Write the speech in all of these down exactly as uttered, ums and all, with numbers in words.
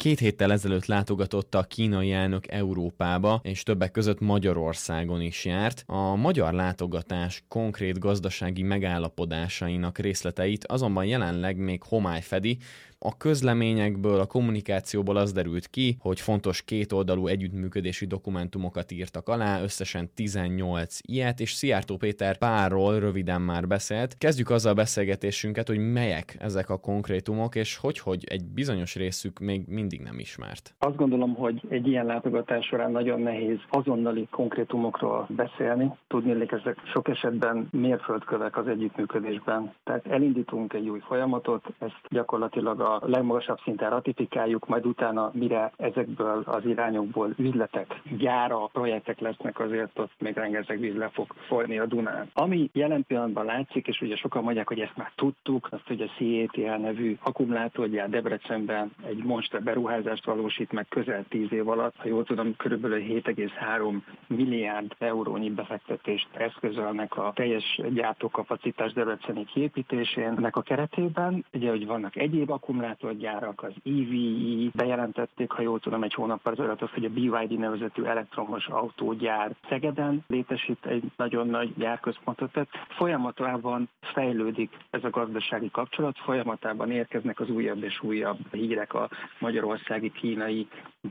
Két héttel ezelőtt látogatott a kínai elnök Európába, és többek között Magyarországon is járt. A magyar látogatás konkrét gazdasági megállapodásainak részleteit azonban jelenleg még homály fedi. A közleményekből, a kommunikációból az derült ki, hogy fontos kétoldalú együttműködési dokumentumokat írtak alá, összesen tizennyolc ilyet, és Szijjártó Péter párról röviden már beszélt. Kezdjük azzal a beszélgetésünket, hogy melyek ezek a konkrétumok, és hogy, hogy egy bizonyos részük még mindig nem ismert. Azt gondolom, hogy egy ilyen látogatás során nagyon nehéz azonnali konkrétumokról beszélni. Tudniillik, ezek sok esetben mérföldkövek az együttműködésben. Tehát elindítunk egy új folyamatot, ezt gyakorlatilag a legmagasabb szinten ratifikáljuk, majd utána, mire ezekből az irányokból üzletek, gyára, projektek lesznek, azért ott még rengeteg víz le fog folyni a Dunán. Ami jelen pillanatban látszik, és ugye sokan mondják, hogy ezt már tudtuk, azt, hogy a cé á té el nevű akkumulátorgyár Debrecenben egy monster beruházást valósít meg közel tíz év alatt. Ha jól tudom, körülbelül hét egész három milliárd eurónyi befektetést eszközölnek a teljes gyártókapacitás debreceni kiépítésén. Ennek a keretében, ugye, hogy vannak egyéb akkumulátorgyárak, az é vé i bejelentették, ha jól tudom, egy hónappal ezelőtt azt, hogy a bé ipszilon dé nevezetű elektromos autógyár Szegeden létesít egy nagyon nagy gyárközpontot. Tehát folyamatában fejlődik ez a gazdasági kapcsolat, folyamatában érkeznek az újabb és újabb hírek a magyarországi kínai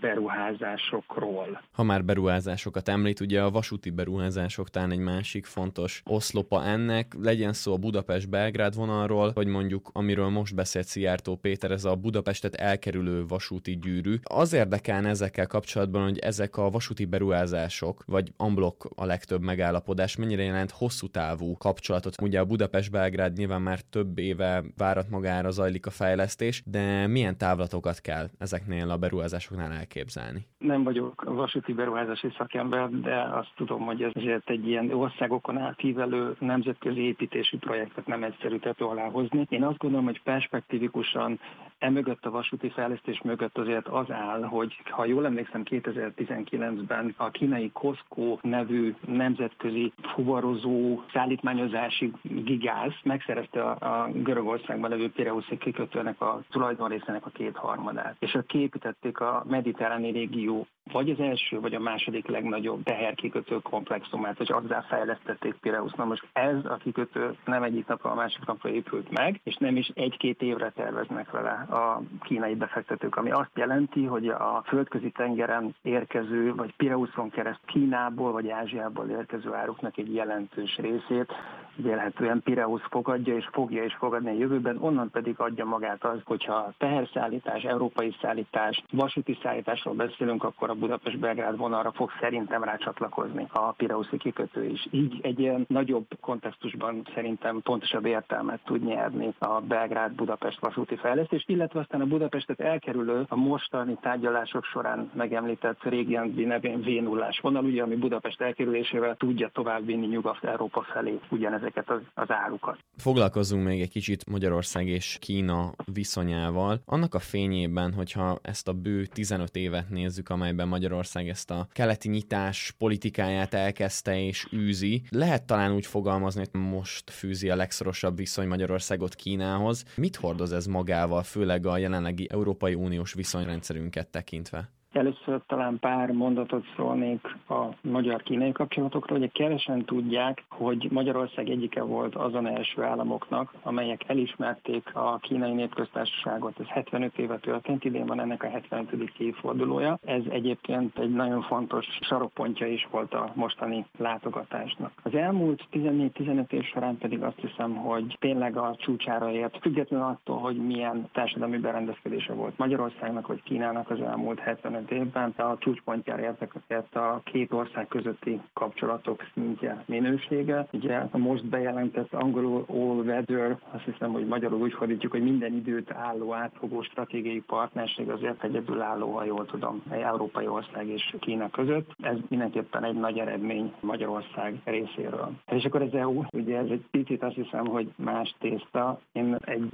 beruházásokról. Ha már beruházásokat említ, ugye a vasúti beruházások talán egy másik fontos oszlopa ennek, legyen szó a Budapest-Belgrád vonalról, vagy mondjuk, amiről most beszélt Szijjártó Péter, ez a Budapestet elkerülő vasúti gyűrű. Az érdekelne ezekkel kapcsolatban, hogy ezek a vasúti beruházások, vagy amblok a legtöbb megállapodás, mennyire jelent hosszú távú kapcsolatot. Ugye a Budapest-Belgrád nyilván már több éve várat magára zajlik a fejlesztés, de milyen távlatokat kell ezeknél a beruházásoknál elképzelni? Nem vagyok vasúti beruházási szakember, de azt tudom, hogy ezért egy ilyen országokon átívelő nemzetközi építési projektet nem egyszerű tető alá hozni. Én azt gondolom, hogy perspektívikusan emögött a vasúti fejlesztés mögött azért az áll, hogy ha jól emlékszem, kétezer-tizenkilencben a kínai Cosco nevű nemzetközi fuvarozó szállítmányozási gigász megszerezte a, a Görögországban levő Pireuszi kikötőnek a tulajdonrészének a kétharmadát. És ott kiépítették a mediterráni régió vagy az első, vagy a második legnagyobb teherkikötő komplexumát, hogy azzá fejlesztették Pireuszt. Na most ez a kikötő nem egyik napra a másik napra épült meg, és nem is egy-két évre terveznek vele a kínai befektetők, ami azt jelenti, hogy a földközi tengeren érkező, vagy Pireuszon keresztül Kínából, vagy Ázsiából érkező áruknak egy jelentős részét vélhetően Pireusz fogadja, és fogja is fogadni a jövőben, onnan pedig adja magát az, hogyha teherszállítás, európai szállítás, vasúti szállításról beszélünk, akkor a Budapest-Belgrád vonalra fog szerintem rácsatlakozni a pireuszi kikötő is. Így egy ilyen nagyobb kontextusban szerintem pontosabb értelmet tud nyerni a Belgrád-Budapest vasúti fejlesztés, illetve aztán a Budapestet elkerülő, a mostani tárgyalások során megemlített régiandi nevén vé nullás vonal, ugye, ami Budapest elkerülésével tudja továbbvinni Nyugat-Európa felé ugyanezeket az, az árukat. Foglalkozzunk még egy kicsit Magyarország és Kína viszonyával. Annak a fényében, hogyha ezt a bő tizenöt évet nézzük, amelyben Magyarország ezt a keleti nyitás politikáját elkezdte és űzi, lehet talán úgy fogalmazni, hogy most fűzi a legszorosabb viszony Magyarországot Kínához. Mit hordoz ez magával, főleg a jelenlegi Európai Uniós viszonyrendszerünket tekintve? Először talán pár mondatot szólnék a magyar-kínai kapcsolatokról. Ugye kevesen tudják, hogy Magyarország egyike volt azon első államoknak, amelyek elismerték a kínai népköztársaságot. Ez hetvenöt éve történt, idén van ennek a hetvenötödik évfordulója. Ez egyébként egy nagyon fontos sarokpontja is volt a mostani látogatásnak. Az elmúlt tizennégy-tizenöt év során pedig azt hiszem, hogy tényleg a csúcsára ért, függetlenül attól, hogy milyen társadalmi berendezkedése volt Magyarországnak vagy Kínának az elmúlt hetvenöt évben, a csúcspontjára értek a két ország közötti kapcsolatok szintje, minősége. Ugye a most bejelentett angolul all weather, azt hiszem, hogy magyarul úgy fordítjuk, hogy minden időt álló átfogó stratégiai partnerség azért egyedülálló, ha jól tudom, egy európai ország és Kína között. Ez mindenképpen egy nagy eredmény Magyarország részéről. És akkor az é u, ugye ez egy picit azt hiszem, hogy más tészta. Én egy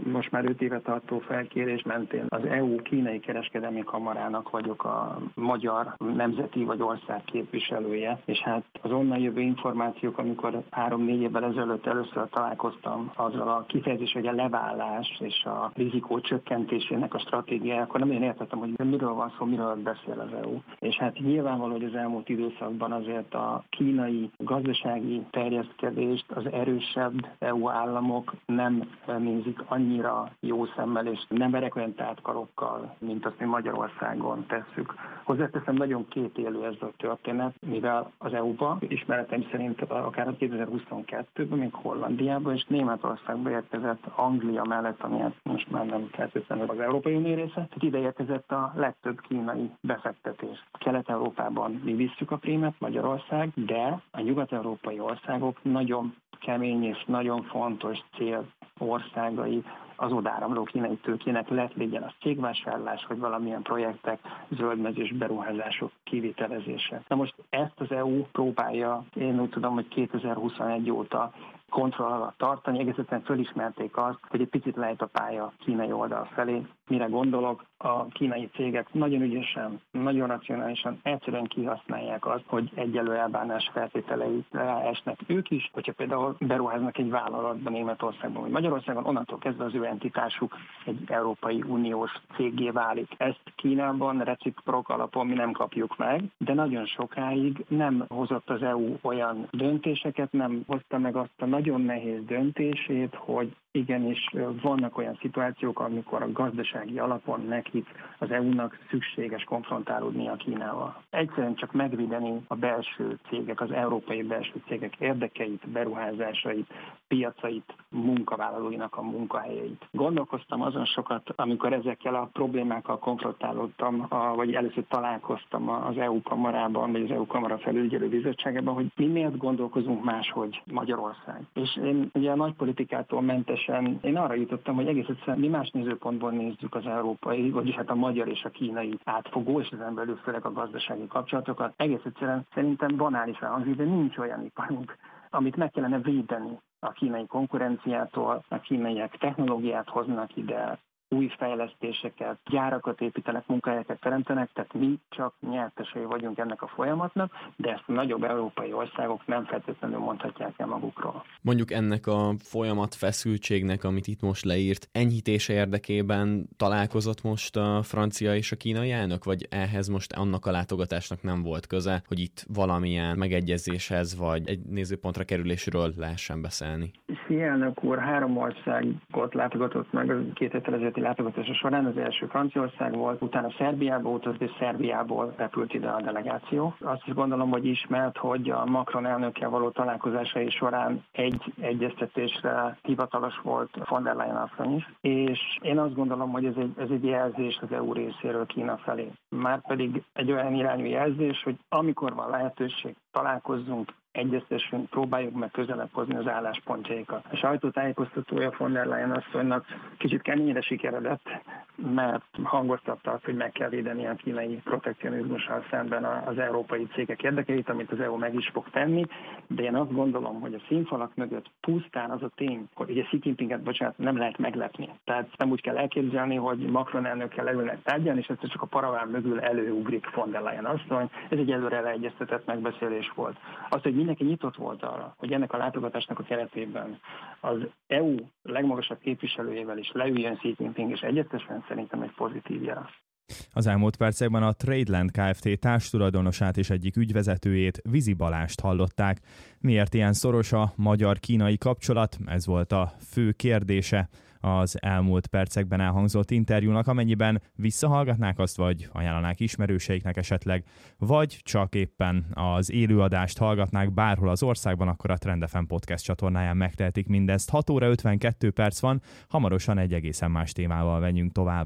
most már öt éve tartó felkérés mentén az é u kínai kereskedelmi kamarának vagyok a magyar nemzeti vagy ország képviselője, és hát az onnan jövő információk, amikor három-négy évvel ezelőtt először találkoztam azzal a kifejezés, hogy a levállás és a rizikó csökkentésének a stratégiája, akkor nem én értettem, hogy miről van szó, miről beszél az é u. És hát nyilvánvaló, hogy az elmúlt időszakban azért a kínai gazdasági terjeszkedést az erősebb é u államok nem nézik annyira jó szemmel, és nem verek olyan tártkarokkal, mint azt mi Magyarországon tesszük. Hozzáteszem, nagyon kétélű ez a történet, mivel az é u-ba ismeretem szerint akár kétezer-huszonkettőben, még Hollandiában és Németországba érkezett Anglia mellett, ami most már nem feltétlenül az Európai Unió része, tehát ide érkezett a legtöbb kínai befektetés. Kelet-Európában mi visszük a prémet, Magyarország, de a nyugat-európai országok nagyon kemény és nagyon fontos cél országai az odáramló kínai tőkének lett, legyen az cégvásárlás, vagy valamilyen projektek, zöldmezős beruházások kivitelezése. Na most ezt az é u próbálja, én úgy tudom, hogy kétezer-huszonegy óta kontroll alatt tartani, egészen fölismerték azt, hogy egy picit lehet a pálya kínai oldal felé. Mire gondolok, a kínai cégek nagyon ügyesen, nagyon racionálisan, egyszerűen kihasználják azt, hogy egyenlő elbánás feltételei esnek ők is, hogyha például beruháznak egy vállalatban Németországban vagy Magyarországon, onnantól kezdve az ő entitásuk egy Európai Uniós céggé válik. Ezt Kínában reciprok alapon mi nem kapjuk meg, de nagyon sokáig nem hozott az é u olyan döntéseket, nem hozta meg azt a nagyon nehéz döntését, hogy igenis vannak olyan szituációk, amikor a gazdasági alapon nekik az é u-nak szükséges konfrontálódni a Kínával. Egyszerűen csak megvédeni a belső cégek, az európai belső cégek érdekeit, beruházásait, piacait, munkavállalóinak a munkahelyeit. Gondolkoztam azon sokat, amikor ezekkel a problémákkal konfrontálódtam, a, vagy először találkoztam az é u kamarában, vagy az é u kamara felügyelő bizottságában, hogy mi miért gondolkozunk máshogy Magyarország. És én ugye a nagypolitikától mentesen, én arra jutottam, hogy egész egyszerűen mi más nézőpontból nézzük az európai, vagyis hát a magyar és a kínai átfogó, és ezen belül főleg a gazdasági kapcsolatokat. Egész egyszerűen szerintem banálisan hangzik, de nincs olyan iparunk, amit meg kellene védeni a kínai konkurenciától, a kínaiak technológiát hoznak ide, új fejlesztéseket, gyárakat építenek, munkahelyeket teremtenek, tehát mi csak nyertesei vagyunk ennek a folyamatnak, de ezt a nagyobb európai országok nem feltétlenül mondhatják el magukról. Mondjuk ennek a folyamat feszültségnek, amit itt most leírt, enyhítése érdekében találkozott most a francia és a kínai elnök, vagy ehhez most annak a látogatásnak nem volt köze, hogy itt valamilyen megegyezéshez, vagy egy nézőpontra kerülésről lehessen beszélni? Xi elnök úr három országot látogatott meg a két héttel ezelőtti látogatása során. Az első Franciaország volt, utána Szerbiába utazott, és Szerbiából repült ide a delegáció. Azt is gondolom, hogy ismert, hogy a Macron elnökkel való találkozásai során egy egyeztetésre hivatalos volt von der Leyen asszony is, és én azt gondolom, hogy ez egy, ez egy jelzés az é u részéről Kína felé. Márpedig egy olyan irányú jelzés, hogy amikor van lehetőség, találkozzunk, egyeztessünk, próbáljuk meg közelebb hozni az álláspontjaikat. A sajtótájékoztatója von der Leyen asszonynak kicsit keményre sikeredett, mert hangoztatta azt, hogy meg kell védeni a kínai protekcionizmussal szemben az európai cégek érdekeit, amit az é u meg is fog tenni, de én azt gondolom, hogy a színfalak mögött pusztán az a tény, hogy ugye Xi Jinpinget, bocsánat, nem lehet meglepni. Tehát nem úgy kell elképzelni, hogy Macron elnökkel leülnek tárgyalni, és ezt csak a paraván mögül előugrik von der Leyen asszony. Ez egy előre leegyeztetett megbeszélés volt. Az, hogy mindenki nyitott volt arra, hogy ennek a látogatásnak a keretében az é u legmagasabb képviselőjével is leüljön Xi Jinping, és egyeztessen, szerintem egy pozitív jel. Az elmúlt percekben a Tradeland Kft. Társtulajdonosát és egyik ügyvezetőjét, Vizi Balást hallották. Miért ilyen szoros a magyar-kínai kapcsolat? Ez volt a fő kérdése az elmúlt percekben elhangzott interjúnak, amennyiben visszahallgatnák azt, vagy ajánlanák ismerőseiknek esetleg, vagy csak éppen az élőadást hallgatnák bárhol az országban, akkor a Trend ef em podcast csatornáján megtehetik mindezt. hat óra ötvenkettő perc van, hamarosan egy egészen más témával menjünk tovább.